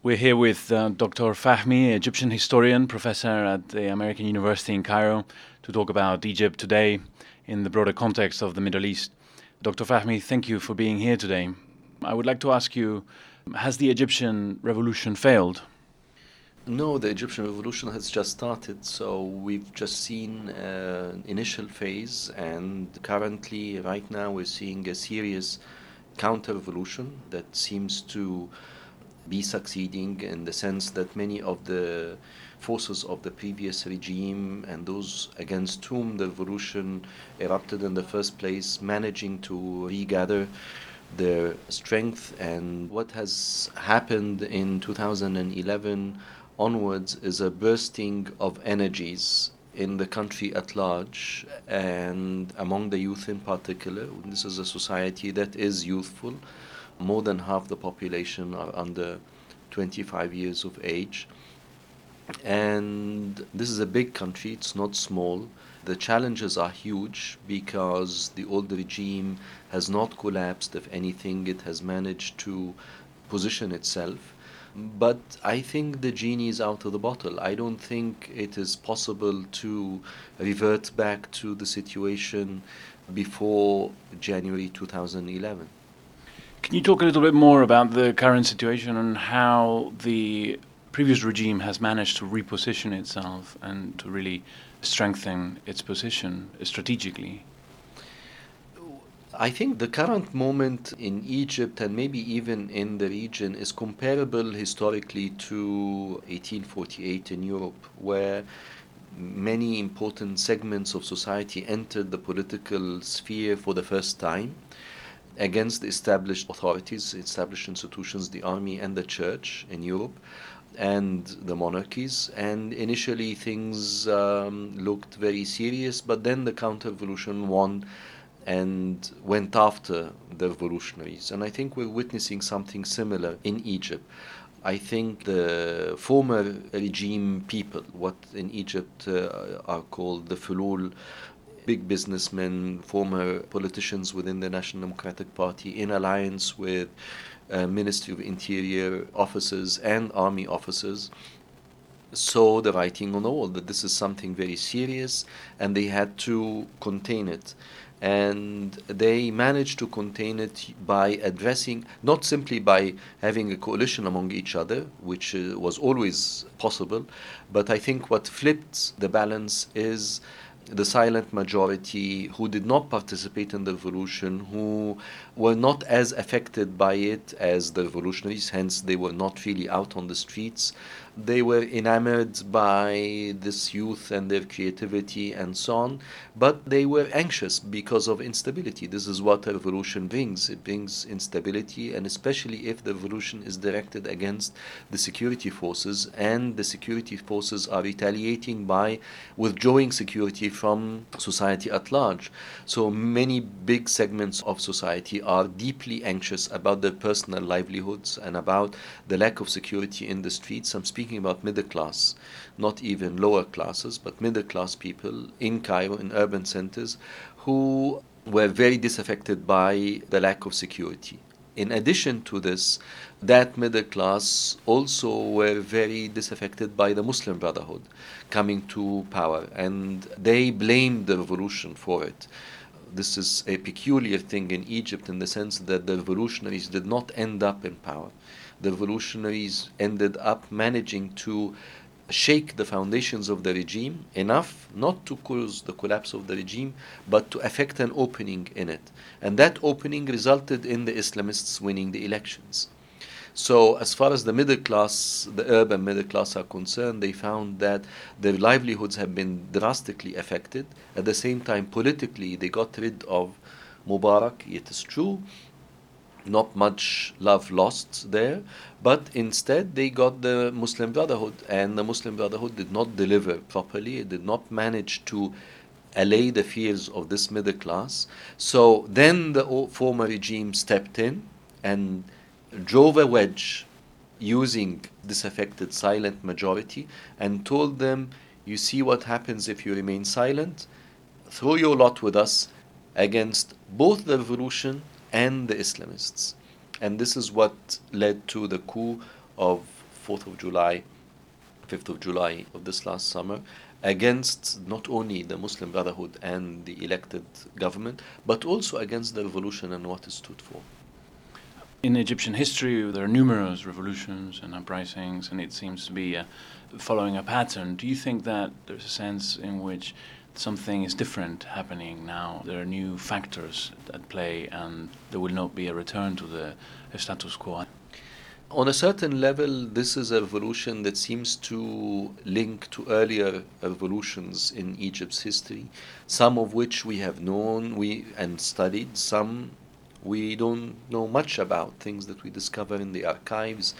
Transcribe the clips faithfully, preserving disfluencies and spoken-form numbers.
We're here with uh, Doctor Fahmy, Egyptian historian, professor at the American University in Cairo, to talk about Egypt today in the broader context of the Middle East. Doctor Fahmy, thank you for being here today. I would like to ask you, has the Egyptian revolution failed? No, the Egyptian revolution has just started, so we've just seen uh, an initial phase, and currently, right now, we're seeing a serious counter-revolution that seems to be succeeding in the sense that many of the forces of the previous regime and those against whom the revolution erupted in the first place managing to regather their strength. And what has happened in two thousand eleven onwards is a bursting of energies in the country at large and among the youth in particular. This is a society that is youthful. More than half the population are under twenty-five years of age. And this is a big country, it's not small. The challenges are huge because the old regime has not collapsed. If anything, it has managed to position itself. But I think the genie is out of the bottle. I don't think it is possible to revert back to the situation before January two thousand eleven. Can you talk a little bit more about the current situation and how the previous regime has managed to reposition itself and to really strengthen its position strategically? I think the current moment in Egypt and maybe even in the region is comparable historically to eighteen forty-eight in Europe, where many important segments of society entered the political sphere for the first time against the established authorities, established institutions, the army and the church in Europe, and the monarchies. And initially things um, looked very serious, but then the counter-revolution won and went after the revolutionaries. And I think we're witnessing something similar in Egypt. I think the former regime people, what in Egypt uh, are called the fulul, big businessmen, former politicians within the National Democratic Party, in alliance with uh, Ministry of Interior officers and army officers, saw the writing on the wall that this is something very serious and they had to contain it. And they managed to contain it by addressing, not simply by having a coalition among each other, which uh, was always possible, but I think what flipped the balance is the silent majority who did not participate in the revolution, who were not as affected by it as the revolutionaries, hence they were not really out on the streets. They were enamored by this youth and their creativity and so on, but they were anxious because of instability. This is what a revolution brings. It brings instability, and especially if the revolution is directed against the security forces, and the security forces are retaliating by withdrawing security from society at large. So many big segments of society are deeply anxious about their personal livelihoods and about the lack of security in the streets. I'm speaking about middle class, not even lower classes, but middle class people in Cairo, in urban centers, who were very disaffected by the lack of security. In addition to this, that middle class also were very disaffected by the Muslim Brotherhood coming to power, and they blamed the revolution for it. This is a peculiar thing in Egypt in the sense that the revolutionaries did not end up in power. The revolutionaries ended up managing to shake the foundations of the regime enough not to cause the collapse of the regime, but to effect an opening in it. And that opening resulted in the Islamists winning the elections. So as far as the middle class, the urban middle class are concerned, they found that their livelihoods have been drastically affected. At the same time, politically, they got rid of Mubarak, it is true, not much love lost there, but instead they got the Muslim Brotherhood, and the Muslim Brotherhood did not deliver properly. It did not manage to allay the fears of this middle class. So then the former regime stepped in and drove a wedge using disaffected silent majority and told them, you see what happens if you remain silent? Throw your lot with us against both the revolution and the Islamists. And this is what led to the coup of fourth of July, fifth of July of this last summer, against not only the Muslim Brotherhood and the elected government, but also against the revolution and what it stood for. In Egyptian history, there are numerous revolutions and uprisings, and it seems to be uh, following a pattern. Do you think that there's a sense in which something is different happening now? There are new factors at play, and there will not be a return to the status quo? On a certain level, this is a revolution that seems to link to earlier revolutions in Egypt's history, some of which we have known we and studied, some we don't know much about, things that we discover in the archives.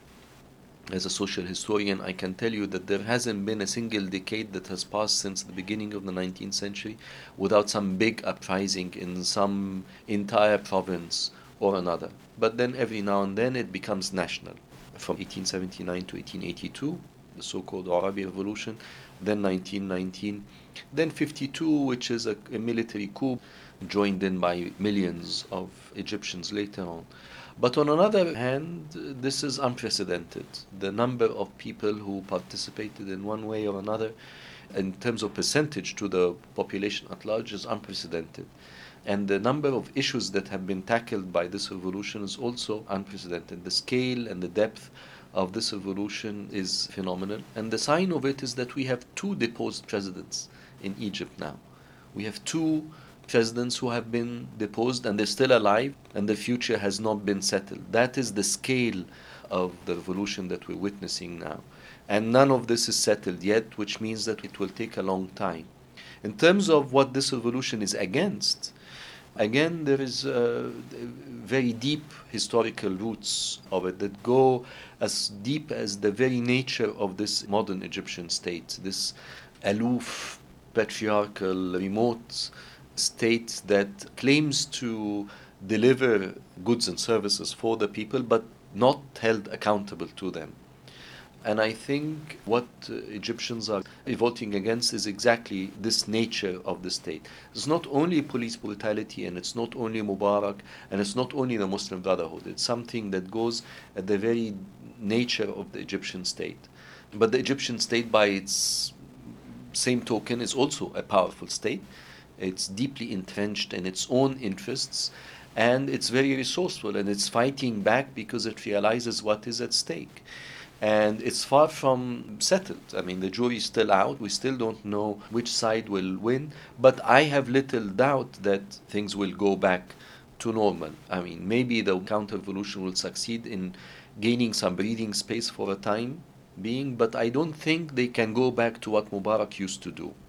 As a social historian, I can tell you that there hasn't been a single decade that has passed since the beginning of the nineteenth century without some big uprising in some entire province or another. But then every now and then it becomes national. From eighteen seventy-nine to eighteen eighty-two, the so-called Arabi Revolution, then nineteen nineteen, then fifty-two, which is a, a military coup joined in by millions of Egyptians later on. But on another hand, this is unprecedented. The number of people who participated in one way or another in terms of percentage to the population at large is unprecedented. And the number of issues that have been tackled by this revolution is also unprecedented. The scale and the depth of this revolution is phenomenal. And the sign of it is that we have two deposed presidents in Egypt now. We have two presidents who have been deposed and they're still alive, and the future has not been settled. That is the scale of the revolution that we're witnessing now. And none of this is settled yet, which means that it will take a long time. In terms of what this revolution is against, again, there is uh, very deep historical roots of it that go as deep as the very nature of this modern Egyptian state, this aloof, patriarchal, remote state that claims to deliver goods and services for the people but not held accountable to them. And I think what uh, Egyptians are revolting against is exactly this nature of the state. It's not only police brutality, and it's not only Mubarak, and it's not only the Muslim Brotherhood. It's something that goes at the very nature of the Egyptian state. But the Egyptian state, by its same token, is also a powerful state. It's deeply entrenched in its own interests, and it's very resourceful, and it's fighting back because it realizes what is at stake. And it's far from settled. I mean, the jury is still out. We still don't know which side will win. But I have little doubt that things will go back to normal. I mean, maybe the counter-revolution will succeed in gaining some breathing space for a time being, but I don't think they can go back to what Mubarak used to do.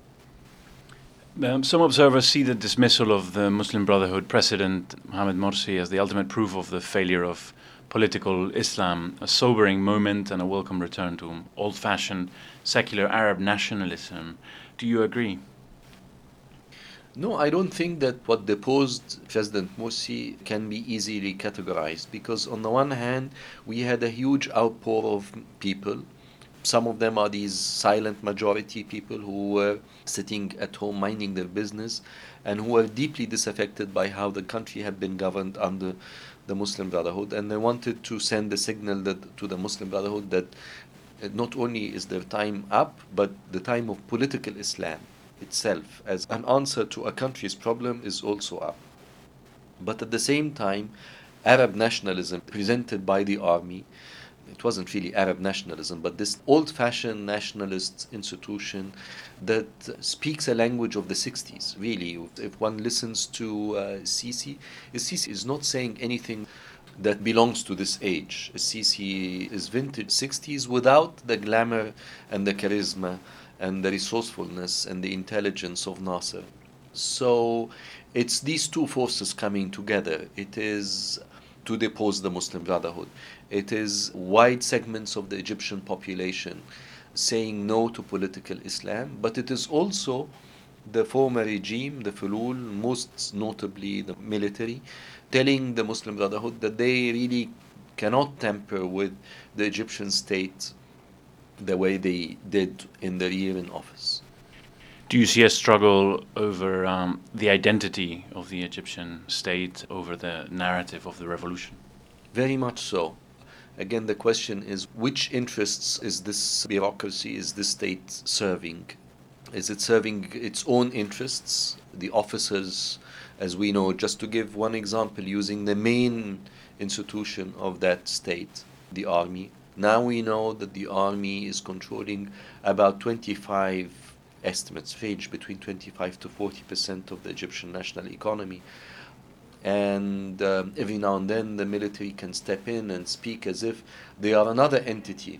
Um, some observers see the dismissal of the Muslim Brotherhood President Mohamed Morsi as the ultimate proof of the failure of political Islam, a sobering moment and a welcome return to old-fashioned secular Arab nationalism. Do you agree? No, I don't think that what deposed President Morsi can be easily categorized, because on the one hand, we had a huge outpour of people. Some of them are these silent majority people who were sitting at home minding their business and who were deeply disaffected by how the country had been governed under the Muslim Brotherhood, and they wanted to send a signal that, to the Muslim Brotherhood that not only is their time up, but the time of political Islam itself as an answer to a country's problem is also up. But at the same time, Arab nationalism presented by the army, it wasn't really Arab nationalism, but this old-fashioned nationalist institution that speaks a language of the sixties, really. If one listens to uh, Sisi, Sisi is not saying anything that belongs to this age. Sisi is vintage sixties without the glamour and the charisma and the resourcefulness and the intelligence of Nasser. So it's these two forces coming together. It is to depose the Muslim Brotherhood. It is wide segments of the Egyptian population saying no to political Islam, but it is also the former regime, the Fulul, most notably the military, telling the Muslim Brotherhood that they really cannot tamper with the Egyptian state the way they did in their year in office. Do you see a struggle over um, the identity of the Egyptian state, over the narrative of the revolution? Very much so. Again, the question is which interests is this bureaucracy, is this state serving? Is it serving its own interests, the officers, as we know, just to give one example, using the main institution of that state, the army. Now we know that the army is controlling about twenty-five estimates range between twenty-five to forty percent of the Egyptian national economy. And um, every now and then the military can step in and speak as if they are another entity,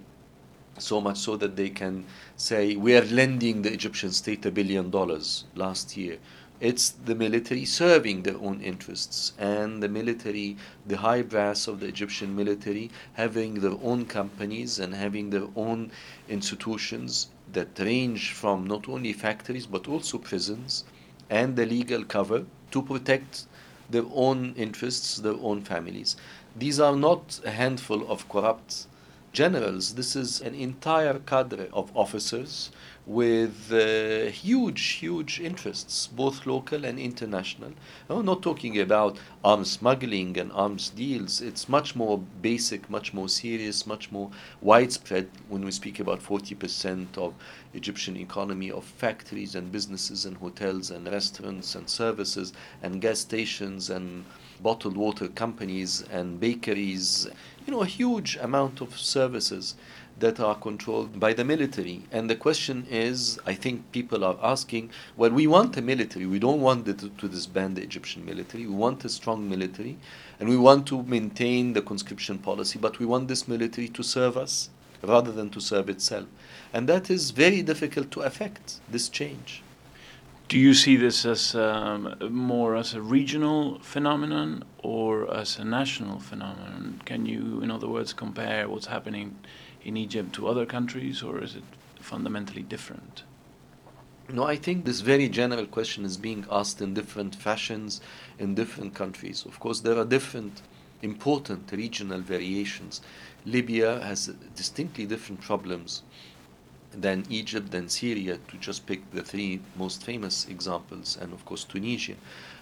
so much so that they can say, we are lending the Egyptian state a billion dollars last year. It's the military serving their own interests, and the military, the high brass of the Egyptian military, having their own companies and having their own institutions that range from not only factories but also prisons and the legal cover to protect their own interests, their own families. These are not a handful of corrupt generals. This is an entire cadre of officers with uh, huge, huge interests, both local and international. I'm not talking about arms smuggling and arms deals. It's much more basic, much more serious, much more widespread when we speak about forty percent of Egyptian economy of factories and businesses and hotels and restaurants and services and gas stations and bottled water companies and bakeries. You know, a huge amount of services that are controlled by the military. And the question is, I think people are asking, well, we want a military. We don't want to, to disband the Egyptian military. We want a strong military, and we want to maintain the conscription policy, but we want this military to serve us rather than to serve itself. And that is very difficult to affect, this change. Do you see this as um, more as a regional phenomenon or as a national phenomenon? Can you, in other words, compare what's happening in Egypt to other countries, or is it fundamentally different? No, I think this very general question is being asked in different fashions in different countries. Of course, there are different important regional variations. Libya has distinctly different problems than Egypt, than Syria, to just pick the three most famous examples, and of course Tunisia.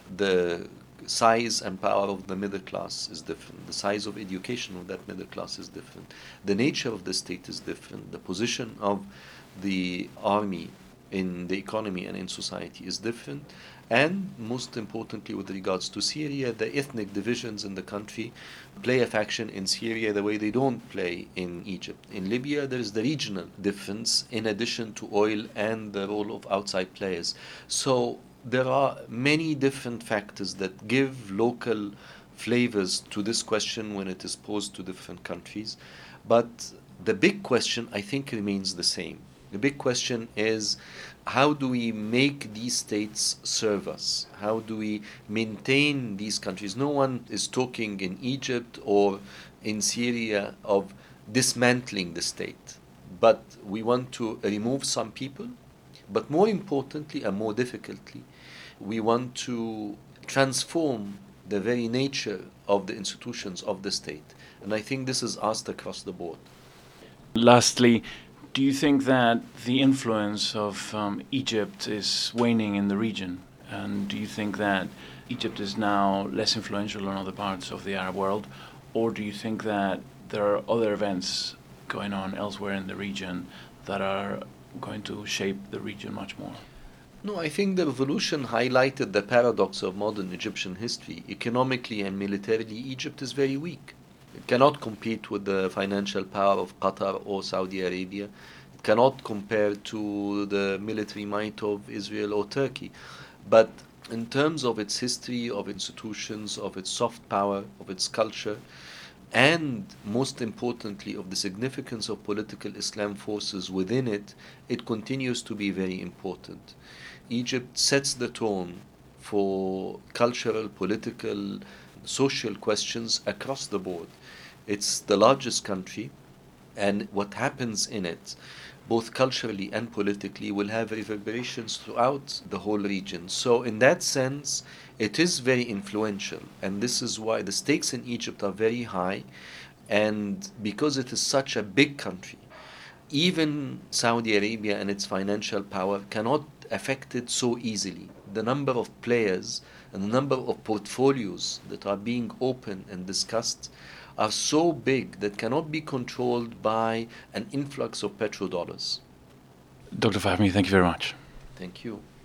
The size and power of the middle class is different. The size of education of that middle class is different. The nature of the state is different. The position of the army in the economy and in society is different. And most importantly, with regards to Syria, the ethnic divisions in the country play a faction in Syria the way they don't play in Egypt. In Libya, there is the regional difference in addition to oil and the role of outside players. So there are many different factors that give local flavors to this question when it is posed to different countries. But the big question, I think, remains the same. The big question is, how do we make these states serve us? How do we maintain these countries? No one is talking in Egypt or in Syria of dismantling the state. But we want to remove some people. But more importantly and more difficultly, we want to transform the very nature of the institutions of the state. And I think this is asked across the board. Lastly, do you think that the influence of um, Egypt is waning in the region? And do you think that Egypt is now less influential in other parts of the Arab world? Or do you think that there are other events going on elsewhere in the region that are going to shape the region much more? No, I think the revolution highlighted the paradox of modern Egyptian history. Economically and militarily, Egypt is very weak. It cannot compete with the financial power of Qatar or Saudi Arabia. It cannot compare to the military might of Israel or Turkey. But in terms of its history, of institutions, of its soft power, of its culture, and most importantly of the significance of political Islam forces within it, it continues to be very important. Egypt sets the tone for cultural, political, social questions across the board. It's the largest country, and what happens in it, both culturally and politically, will have reverberations throughout the whole region. So in that sense, it is very influential, and this is why the stakes in Egypt are very high. And because it is such a big country, even Saudi Arabia and its financial power cannot affect it so easily. The number of players and the number of portfolios that are being opened and discussed are so big that cannot be controlled by an influx of petrodollars. Doctor Fahmy, thank you very much. Thank you.